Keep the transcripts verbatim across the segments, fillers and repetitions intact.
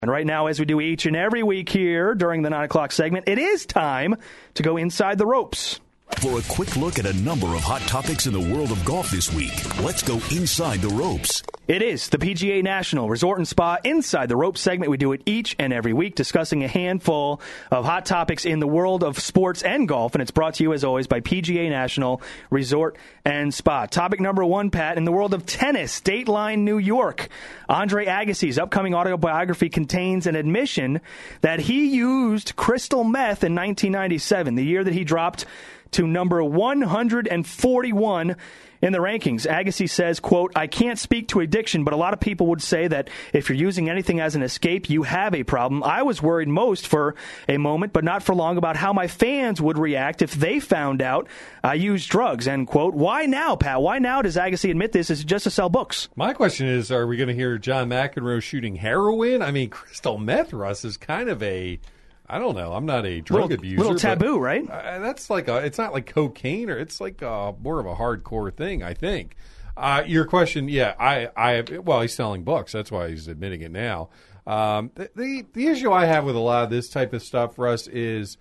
And right now, as we do each and every week here during the nine o'clock segment, it is time to go inside the ropes. For a quick look at a number of hot topics in the world of golf this week, let's go inside the ropes. It is the P G A National Resort and Spa Inside the Ropes segment. We do it each and every week, discussing a handful of hot topics in the world of sports and golf, and it's brought to you, as always, by P G A National Resort and Spa. Topic number one, Pat, in the world of tennis, Dateline New York. Andre Agassi's upcoming autobiography contains an admission that he used crystal meth in nineteen ninety-seven, the year that he dropped to number one hundred forty-one in the rankings. Agassi says, quote, "I can't speak to addiction, but a lot of people would say that if you're using anything as an escape, you have a problem. I was worried most for a moment, but not for long, about how my fans would react if they found out I used drugs," end quote. Why now, Pat? Why now does Agassi admit this? Is it just to sell books? My question is, are we going to hear John McEnroe shooting heroin? I mean, crystal meth, Russ, is kind of a... I don't know. I'm not a drug little, abuser. Little taboo, right? Uh, that's like a. It's not like cocaine, or it's like a, more of a hardcore thing, I think. Uh, your question, yeah, I, I, well, he's selling books. That's why he's admitting it now. Um, the, the the issue I have with a lot of this type of stuff, Russ, is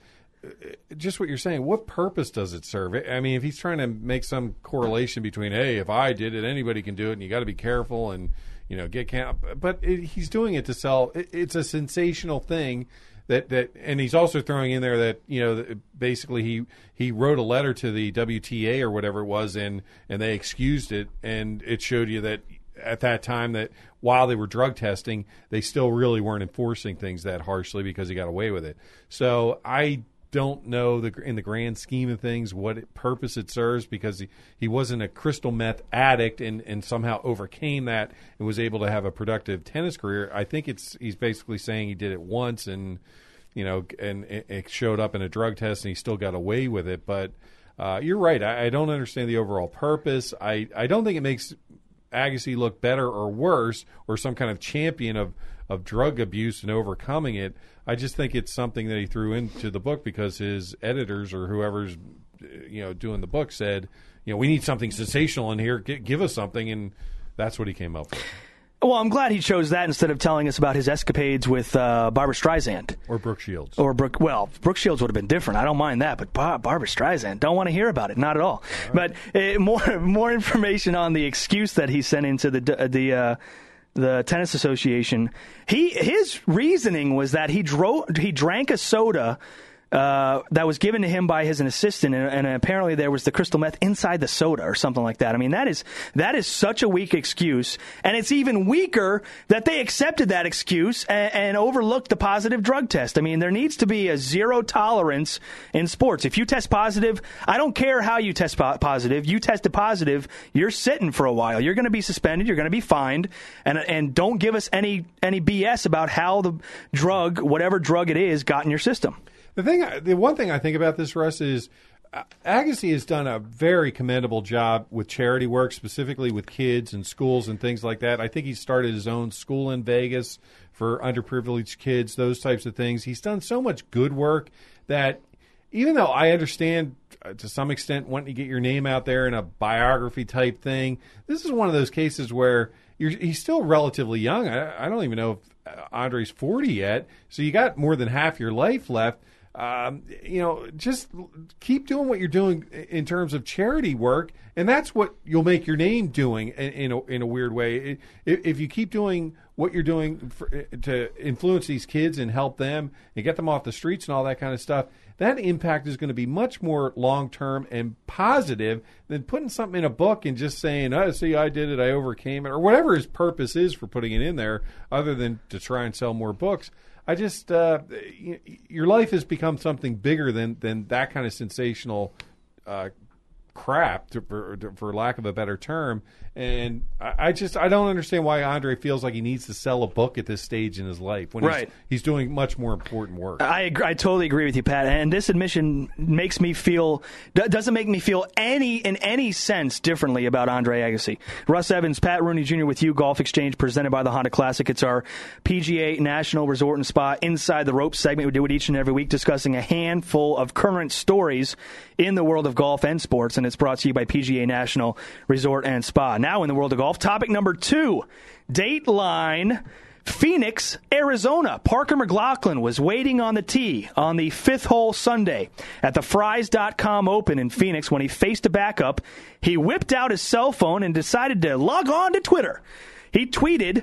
just what you're saying. What purpose does it serve? I mean, if he's trying to make some correlation between, hey, if I did it, anybody can do it, and you got to be careful, and you know, get can. But it, he's doing it to sell. It, it's a sensational thing. That, that and he's also throwing in there that, you know, basically he, he wrote a letter to the W T A or whatever it was, and, and they excused it, and it showed you that at that time that while they were drug testing, they still really weren't enforcing things that harshly because he got away with it. So I don't know the, in the grand scheme of things what it, purpose it serves, because he, he wasn't a crystal meth addict and, and somehow overcame that and was able to have a productive tennis career. I think it's he's basically saying he did it once and, you know, and it, it showed up in a drug test and he still got away with it. But uh, you're right. I, I don't understand the overall purpose. I, I don't think it makes Agassi look better or worse or some kind of champion of, of drug abuse and overcoming it. I just think it's something that he threw into the book because his editors or whoever's, you know, doing the book said, you know, we need something sensational in here. G- give us something, and that's what he came up with. Well, I'm glad he chose that instead of telling us about his escapades with uh, Barbra Streisand. Or Brooke Shields. Or Brooke, well, Brooke Shields would have been different. I don't mind that, but Bar- Barbra Streisand, don't want to hear about it. Not at all. all right. But uh, more more information on the excuse that he sent into the the uh, the Tennis Association. He his reasoning was that he drove he drank a soda Uh, that was given to him by his assistant, and, and apparently there was the crystal meth inside the soda or something like that. I mean, that is that is such a weak excuse, and it's even weaker that they accepted that excuse and, and overlooked the positive drug test. I mean, there needs to be a zero tolerance in sports. If you test positive, I don't care how you test po- positive. You tested positive, you're sitting for a while. You're going to be suspended. You're going to be fined, and and don't give us any any B S about how the drug, whatever drug it is, got in your system. The thing, the one thing I think about this, Russ, is Agassi has done a very commendable job with charity work, specifically with kids and schools and things like that. I think he started his own school in Vegas for underprivileged kids, those types of things. He's done so much good work that even though I understand uh, to some extent wanting to get your name out there in a biography type thing, this is one of those cases where you're, he's still relatively young. I, I don't even know if Andre's forty yet, so you got more than half your life left. Um, you know, just keep doing what you're doing in terms of charity work, and that's what you'll make your name doing in, in, a, in a weird way. If, if you keep doing what you're doing for, to influence these kids and help them and get them off the streets and all that kind of stuff, that impact is going to be much more long-term and positive than putting something in a book and just saying, oh, see, I did it, I overcame it, or whatever his purpose is for putting it in there other than to try and sell more books. I just, uh, your life has become something bigger than, than that kind of sensational uh, crap, to, for, for lack of a better term. And I, I just, I don't understand why Andre feels like he needs to sell a book at this stage in his life when right. he's, he's doing much more important work. I agree, I totally agree with you, Pat. And this admission makes me feel, doesn't make me feel any, in any sense differently about Andre Agassi. Russ Evans, Pat Rooney Junior with you, Golf Exchange presented by the Honda Classic. It's our P G A National Resort and Spa Inside the Ropes segment. We do it each and every week, discussing a handful of current stories in the world of golf and sports, and it's brought to you by P G A National Resort and Spa. Now in the world of golf, topic number two, Dateline Phoenix, Arizona. Parker McLaughlin was waiting on the tee on the fifth hole Sunday at the Fries dot com Open in Phoenix. When he faced a backup, he whipped out his cell phone and decided to log on to Twitter. He tweeted,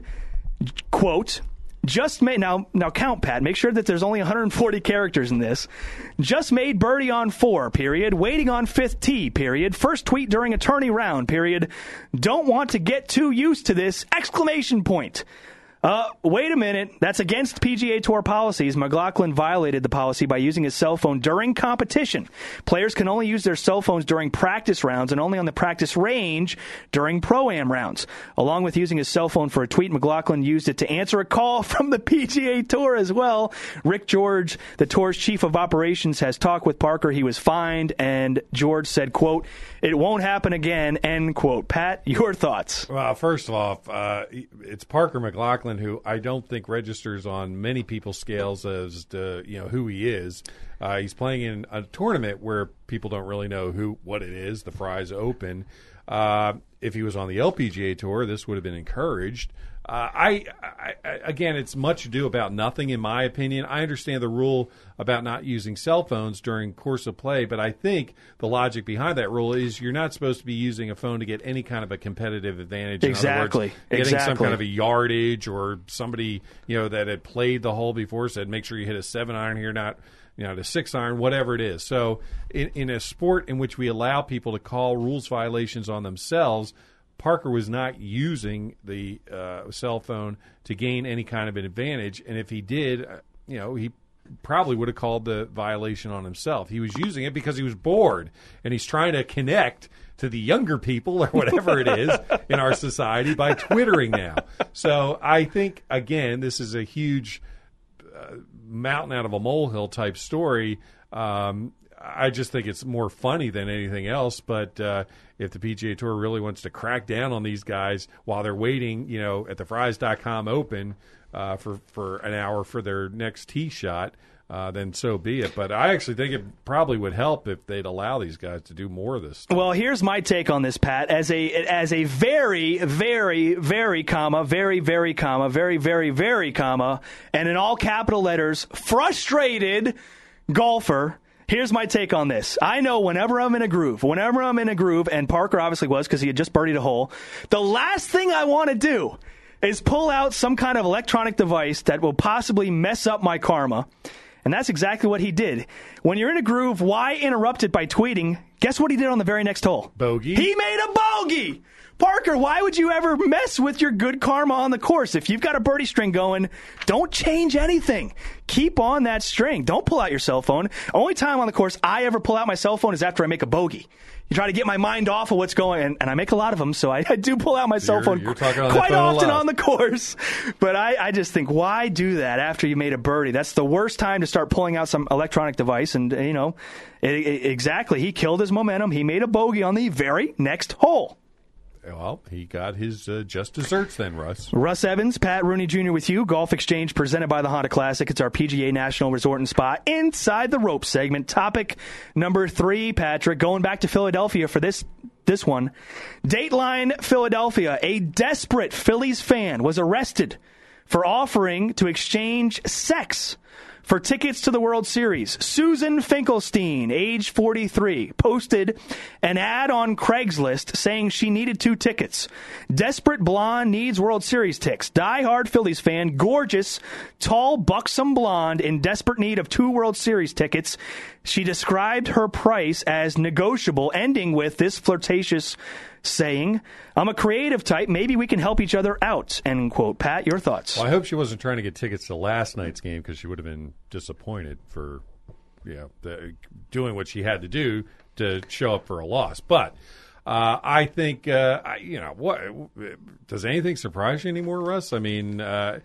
quote, just made, now, now count, Pat, make sure that there's only one hundred forty characters in this. Just made birdie on four, period. Waiting on fifth tee, period. First tweet during a tourney round, period. Don't want to get too used to this, exclamation point. Uh, wait a minute. That's against P G A Tour policies. McLaughlin violated the policy by using his cell phone during competition. Players can only use their cell phones during practice rounds and only on the practice range during Pro-Am rounds. Along with using his cell phone for a tweet, McLaughlin used it to answer a call from the P G A Tour as well. Rick George, the Tour's chief of operations, has talked with Parker. He was fined, and George said, quote, it won't happen again, end quote. Pat, your thoughts? Well, first of all, uh, it's Parker McLaughlin, who I don't think registers on many people's scales as to, you know, who he is. Uh, he's playing in a tournament where people don't really know who what it is, the Fries Open. Uh, if he was on the L P G A Tour, this would have been encouraged. Uh, I, I, I again, it's much ado about nothing, in my opinion. I understand the rule about not using cell phones during course of play, but I think the logic behind that rule is you're not supposed to be using a phone to get any kind of a competitive advantage. In exactly. other words, getting exactly. some kind of a yardage, or somebody, you know, that had played the hole before said, make sure you hit a seven iron here, not, you know, the six iron, whatever it is. So in, in a sport in which we allow people to call rules violations on themselves, Parker was not using the uh, cell phone to gain any kind of an advantage. And if he did, uh, you know, he probably would have called the violation on himself. He was using it because he was bored, and he's trying to connect to the younger people or whatever it is in our society by Twittering now. So I think, again, this is a huge uh, mountain out of a molehill type story. Um, I just think it's more funny than anything else. But uh, if the P G A Tour really wants to crack down on these guys while they're waiting, you know, at the Fries dot com Open uh, for, for an hour for their next tee shot, uh, then so be it. But I actually think it probably would help if they'd allow these guys to do more of this stuff. Well, here's my take on this, Pat. As a as a very, very, very, comma, very, very, comma, very, very, very, comma, and in all capital letters, frustrated golfer, here's my take on this. I know whenever I'm in a groove, whenever I'm in a groove, and Parker obviously was because he had just birdied a hole, the last thing I want to do is pull out some kind of electronic device that will possibly mess up my karma. And that's exactly what he did. When you're in a groove, why interrupt it by tweeting? Guess what he did on the very next hole? Bogey. He made a bogey! Parker, why would you ever mess with your good karma on the course? If you've got a birdie string going, don't change anything. Keep on that string. Don't pull out your cell phone. Only time on the course I ever pull out my cell phone is after I make a bogey. You try to get my mind off of what's going on, and I make a lot of them, so I, I do pull out my cell you're, phone you're talking on quite phone often on the course. But I, I just think, why do that after you made a birdie? That's the worst time to start pulling out some electronic device. And, you know, it, it, exactly, he killed his momentum. He made a bogey on the very next hole. Well, he got his uh, just desserts then, Russ. Russ Evans, Pat Rooney Junior with you. Golf Exchange presented by the Honda Classic. It's our P G A National Resort and Spa Inside the Rope segment. Topic number three, Patrick, going back to Philadelphia for this this one. Dateline Philadelphia, a desperate Phillies fan was arrested for offering to exchange sex for tickets to the World Series. Susan Finkelstein, age forty-three, posted an ad on Craigslist saying she needed two tickets. Desperate blonde needs World Series tickets. Die-hard Phillies fan, gorgeous, tall, buxom blonde in desperate need of two World Series tickets. She described her price as negotiable, ending with this flirtatious saying, I'm a creative type. Maybe we can help each other out, end quote. Pat, your thoughts? Well, I hope she wasn't trying to get tickets to last night's game, because she would have been disappointed for, you know, the, doing what she had to do to show up for a loss. But uh, I think, uh, I, you know, what does anything surprise you anymore, Russ? I mean, uh,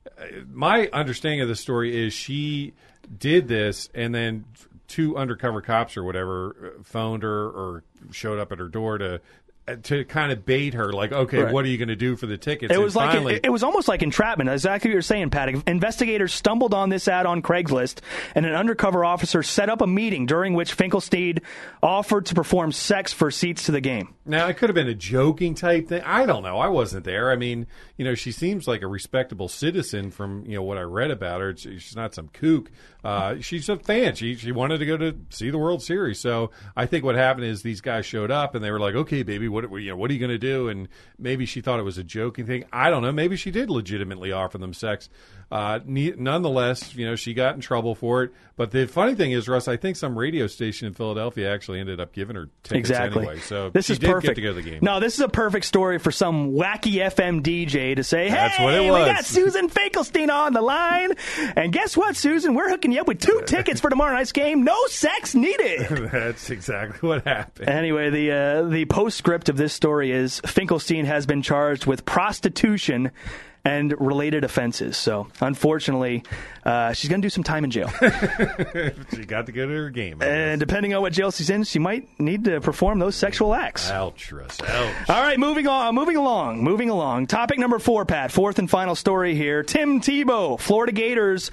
my understanding of the story is she did this, and then two undercover cops or whatever phoned her or showed up at her door to to kind of bait her, like, okay, Right. what are you going to do for the tickets? It And was like finally, it, it was almost like entrapment. Exactly what you're saying, Pat. Investigators stumbled on this ad on Craigslist, and an undercover officer set up a meeting during which Finkelstein offered to perform sex for seats to the game. now, it could have been a joking type thing. I don't know. I wasn't there. I mean, you know, she seems like a respectable citizen from, you know, what I read about her. She's not some kook. Uh, she's a fan. She she wanted to go to see the World Series. So I think what happened is these guys showed up and they were like, okay, baby, what, you know, what are you going to do? And maybe she thought it was a joking thing. I don't know. Maybe she did legitimately offer them sex. Uh, ne- nonetheless, you know, she got in trouble for it. But the funny thing is, Russ, I think some radio station in Philadelphia actually ended up giving her tickets Exactly. anyway. So this she is did perfect. get to go to the game. No, this is a perfect story for some wacky F M D J to say, "Hey, That's what it we was. got Susan Finkelstein on the line, and guess what, Susan? We're hooking you up with two tickets for tomorrow night's game. No sex needed." That's exactly what happened. Anyway, the uh, the postscript of this story is Finkelstein has been charged with prostitution and related offenses. So, unfortunately, uh, she's going to do some time in jail. She got to go to her game. I And guess. depending on what jail she's in, she might need to perform those sexual acts. Ouch, Russ. Ouch. All right, moving on, moving along, moving along. Topic number four, Pat. Fourth and final story here. Tim Tebow, Florida Gators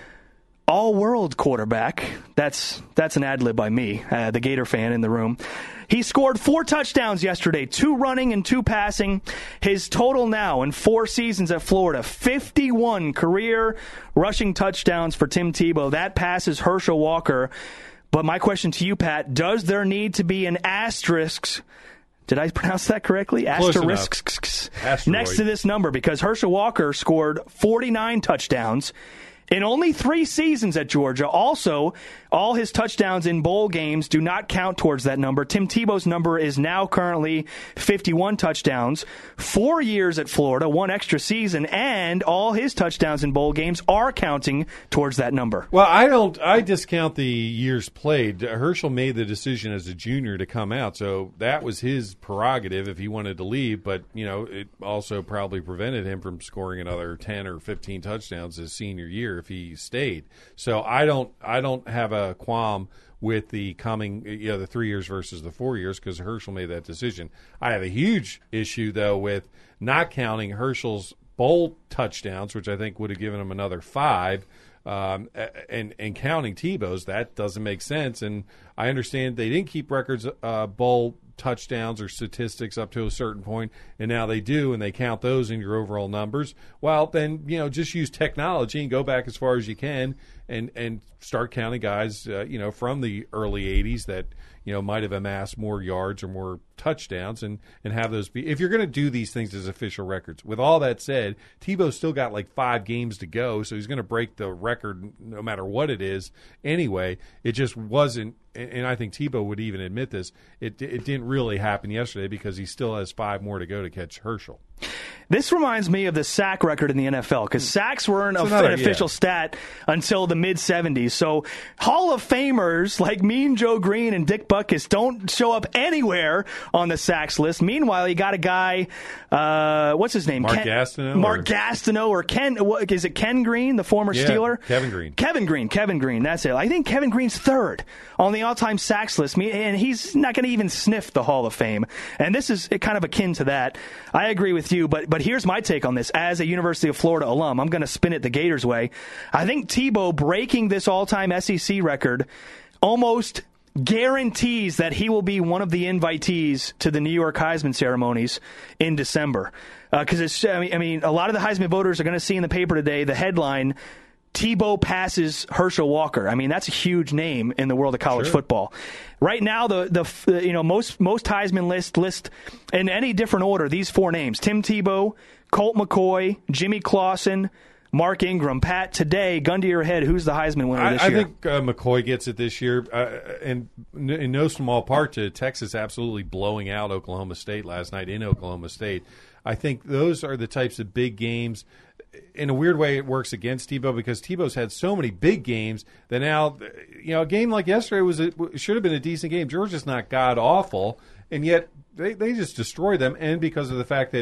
all-world quarterback. That's that's an ad lib by me, uh, the Gator fan in the room. He scored four touchdowns yesterday, two running and two passing. His total now in four seasons at Florida, fifty-one career rushing touchdowns for Tim Tebow. That passes Herschel Walker. But my question to you, Pat, does there need to be an asterisk? Did I pronounce that correctly? Close Asterisks enough. next to this number, because Herschel Walker scored forty-nine touchdowns in only three seasons at Georgia. Also, all his touchdowns in bowl games do not count towards that number. Tim Tebow's number is now currently fifty-one touchdowns, four years at Florida, one extra season, and all his touchdowns in bowl games are counting towards that number. Well, I don't. I discount the years played. Herschel made the decision as a junior to come out, so that was his prerogative if he wanted to leave. But you know, it also probably prevented him from scoring another ten or fifteen touchdowns his senior year if he stayed. So I don't. I don't have a qualm with the coming, you know, the three years versus the four years because Herschel made that decision. I have a huge issue though with not counting Herschel's bowl touchdowns, which I think would have given him another five. Um, and, and counting Tebow's, that doesn't make sense. And I understand they didn't keep records, uh, bowl touchdowns or statistics up to a certain point, and now they do, and they count those in your overall numbers. Well, then, you know, just use technology and go back as far as you can and, and start counting guys, uh, you know, from the early eighties that, you know, might have amassed more yards or more touchdowns and, and have those be. If you're going to do these things as official records. With all that said, Tebow's still got like five games to go, so he's going to break the record no matter what it is anyway. It just wasn't, and I think Tebow would even admit this, it, it didn't really happen yesterday because he still has five more to go to catch Herschel. This reminds me of the sack record in the N F L, because sacks weren't It's a, another- an official yeah. stat until the mid-seventies. So Hall of Famers like Mean Joe Green and Dick Butkus don't show up anywhere on the sacks list. Meanwhile, you got a guy, uh, what's his name? Mark Ken, Gastineau Mark or- Gastineau or Ken, what, is it Ken Green, the former Yeah, Steeler? Kevin Green. Kevin Green, Kevin Green, that's it. I think Kevin Green's third on the all-time sacks list, Me- and he's not going to even sniff the Hall of Fame. And this is kind of akin to that. I agree with you, but but here's my take on this. As a University of Florida alum, I'm going to spin it the Gators way. I think Tebow breaking this all-time S E C record almost guarantees that he will be one of the invitees to the New York Heisman ceremonies in December. Because uh, it's, I mean, I mean, a lot of the Heisman voters are going to see in the paper today the headline, Tebow passes Herschel Walker. I mean, that's a huge name in the world of college Sure. football. Right now, the the you know most most Heisman list list in any different order these four names: Tim Tebow, Colt McCoy, Jimmy Clausen, Mark Ingram. Pat, today, gun to your head, who's the Heisman winner I, this I year? think uh, McCoy gets it this year, uh, and n- in no small part to Texas absolutely blowing out Oklahoma State last night in Oklahoma State. I think those are the types of big games. In a weird way, it works against Tebow because Tebow's had so many big games that now, you know, a game like yesterday was a, should have been a decent game. Georgia's not god awful, and yet they, they just destroyed them. And because of the fact that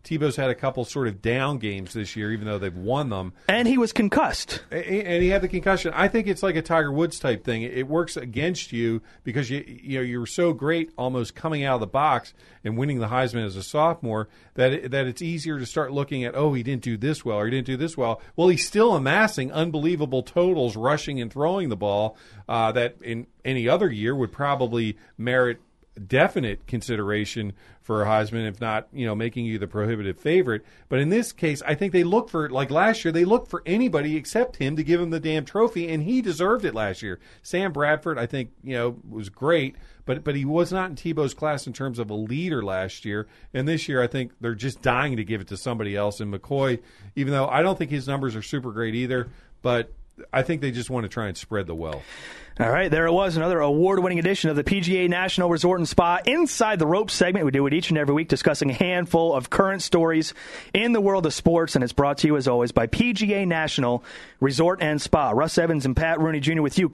Tebow's had a couple sort of down games this year, even though they've won them. And he was concussed. And he had the concussion. I think it's like a Tiger Woods type thing. It works against you because you you know you were so great almost coming out of the box and winning the Heisman as a sophomore that it, that it's easier to start looking at, oh, he didn't do this well or he didn't do this well. Well, he's still amassing unbelievable totals rushing and throwing the ball uh, that in any other year would probably merit definite consideration for a Heisman, if not, you know, making you the prohibitive favorite. But in this case, I think they look for, like last year, they looked for anybody except him to give him the damn trophy, and he deserved it last year. Sam Bradford, I think, you know, was great, but but he was not in Tebow's class in terms of a leader last year. And this year, I think they're just dying to give it to somebody else. And McCoy, even though I don't think his numbers are super great either, but I think they just want to try and spread the wealth. All right, there it was, another award-winning edition of the P G A National Resort and Spa Inside the Ropes segment. We do it each and every week, discussing a handful of current stories in the world of sports, and it's brought to you, as always, by P G A National Resort and Spa. Russ Evans and Pat Rooney Junior with you.